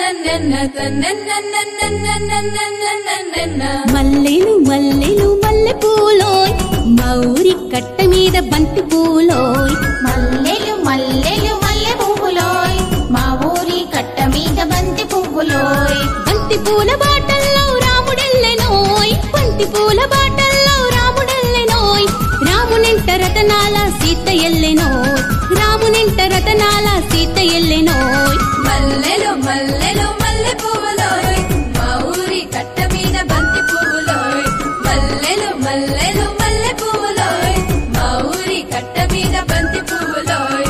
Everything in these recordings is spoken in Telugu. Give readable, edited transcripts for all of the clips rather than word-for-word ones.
మల్లెలు మల్లెలు మల్లె పూలోయ్ మా ఊరి కట్ట మీద బంతి పూలోయ్. మల్లెలు మల్లెలు మల్లె పువ్వులోయ్ మా ఊరి కట్ట మీద బంతి పువ్వులోయ్. బంతి పూల బాటల్లో రాముడెల్లెనోయ్, బంతి పూల బాటల్లో రాముడెల్లెనోయ్. రామునింట రతనాల సీత ఎల్లెనోయ్, రామునింట రతనాల సీత ఎల్లెనోయ్. మల్లెలు మల్లెలు మల్లె పువ్వులోయ్ మా ఊరి కట్ట మీద బంతి పువ్వులోయ్. మల్లెలు మల్లెలు మల్లె పువ్వులోయ్ మా ఊరి కట్ట మీద బంతి పువ్వులోయ్.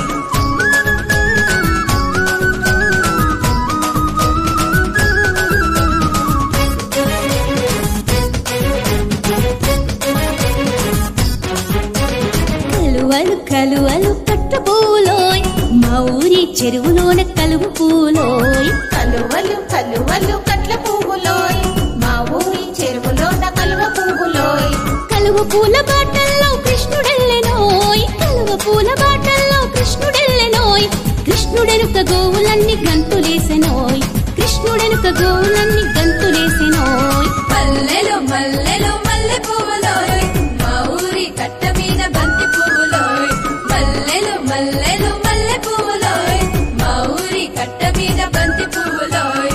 కలువలు కలువలు కట్టు పూలోయ్ మా ఊరి చెరువులోన కలువు పూలోయ్. కలువలు కలువలు కట్ల పువ్వులోయ్ మా ఊరి చెరువులోన కలువ పువ్వులోయ్. కలువ పూల బాటల్లో కృష్ణుడెల్లెనోయ్, కలువ పూల బాటల్లో కృష్ణుడెల్లెనోయ్. కృష్ణుడెనుక గోవులన్నీ గంతులేసెనోయ్, కృష్ణుడెనుక గోవులన్నీ గంతులేసెనోయ్. మల్లెలు మల్లెలు మల్లె పువ్వులోయ్ మా ఊరి కట్ట మీద బంతి పువ్వులోయ్. మల్లెలు మల్లెలు మల్లె పువ్వులోయ్ మా ఊరి కట్ట మీద బంతి పువ్వులోయ్.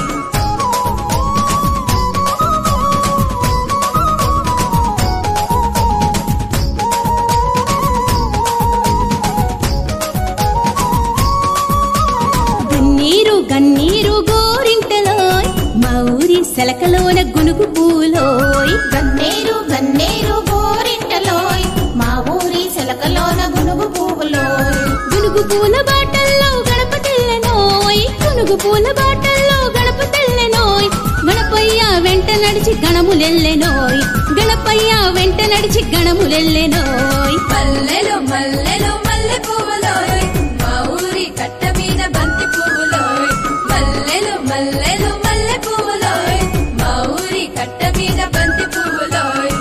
గన్నీరు గన్నీరు గోరింటలోయ్ మా ఊరి సెలకలోన గునుగు పూలోయ్. గన్నేరు గన్నేరు గోరింటలోయ్ మా ఊరి సెలకలోన గునుగు పువ్వులోయ్. గునుగు పూల బాటల్లో గణపతెల్లెనోయ్, గునుగు పూల బాటల్లో గణపతెల్లెనోయ్. గణపయ్య వెంట నడిచి గణములెల్లెనోయ్, గణపయ్య వెంట నడిచి గణములెల్లెనోయ్. మల్లెలు మల్లెలు మల్లె పువ్వులోయ్ మా ఊరి కట్ట మీద బంతి పువ్వులోయ్. మల్లెలు మల్లెలు మల్లె పువ్వులోయ్ మా ఊరి కట్ట మీద బంతి పువ్వులోయ్.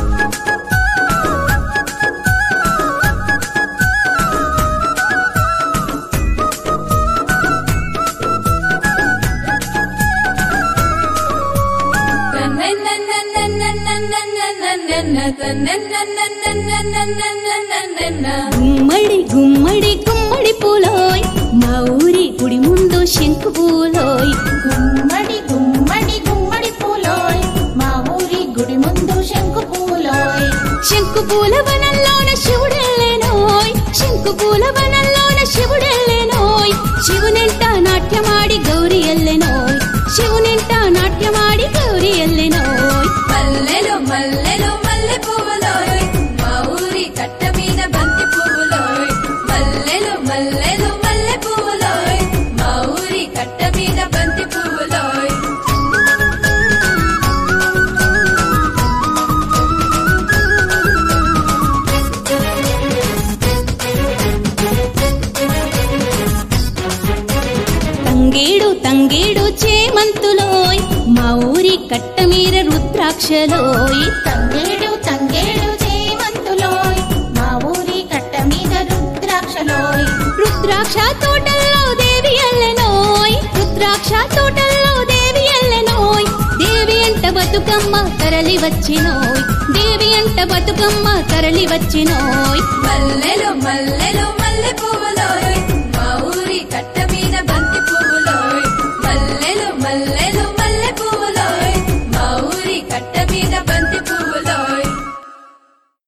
గుమ్మడి గుమ్మడి గుమ్మడి పూలోయ్ మా ఊరి గుడి ముందు శంకు పూలోయ్. గుమ్మడి గుమ్మడి గుమ్మడి పూలోయ్ మా ఊరి గుడి ముందు శంకు పూలోయ్. శంకు పూల వనంలోన శివుడెల్లెనోయ్, శంకు పూల వనంలోన శివుడెల్లెనోయ్. శివునింట నాట్యమాడి గౌరి ఎల్లెనోయ్, శివునింట నాట్యమాడి గౌరి ఎల్లెనోయ్. మల్లెలు మల్లెలు మల్లె పువ్వులోయ్ మా ఊరి కట్ట మీద బంతి పువ్వులోయ్. మల్లెలు మల్లెలు మల్లె పువ్వులోయ్ మా ఊరి కట్ట మీద బంతి పువ్వులోయ్. తంగేడు తంగేడు చేమంతులోయ్ మా ఊరి కట్ట మీద రుద్రాక్షలోయ్. తంగేడు తంగేడు చేమంతులోయ్ మా ఊరి కట్ట మీద రుద్రాక్షలోయ్. రుద్రాక్ష తోటల్లో దేవి ఎల్లెనోయ్, రుద్రాక్ష తోటల్లో దేవి ఎల్లెనోయ్. దేవి అంట బతుకమ్మ తరలి వచ్చినోయ్, దేవి అంట బతుకమ్మ తరలి వచ్చినోయ్. మల్లెలు మల్లెలు మల్లె పువ్వు